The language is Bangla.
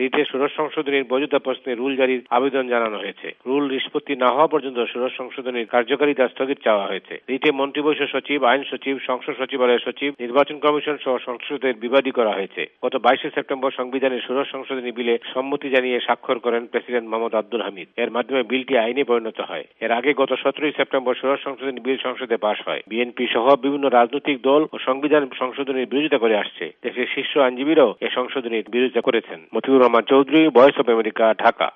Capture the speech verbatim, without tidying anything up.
রিটে ষোড়শ সংশোধনীর বৈধতা প্রশ্নে রুল জারির আবেদন জানানো হয়েছে। রুল নিষ্পত্তি না হওয়া পর্যন্ত ষোড়শ সংশোধনীর কার্যকারিতা স্থগিত চাওয়া হয়েছে। রিটে মন্ত্রিপরিষদ সচিব, আইন সচিব, সংসদ সচিবালয়ের সচিব, নির্বাচন কমিশন সহ সংসদের বিবাদী করা হয়েছে। গত বাইশে সেপ্টেম্বর সংবিধানের ষোড়শ সংশোধনী বিলে সম্মতি জানিয়ে স্বাক্ষর করেন প্রেসিডেন্ট মোহাম্মদ আব্দুল হামিদ। এর মাধ্যমে বিলটি আইনে পরিণত হয়। এর আগে গত সতেরোই সেপ্টেম্বর ষোড়শ সংশোধনী বিল সংসদে পাশ হয়। বিএনপি সহ বিভিন্ন রাজনৈতিক দল ও সংবিধান সংশোধনীর বিরোধিতা করে আসছে। দেশের শীর্ষ আইনজীবীরাও এ সংশোধনীর বিরোধিতা করেছেন। Motiur Rahman Chowdhury, Voice of America, Dhaka.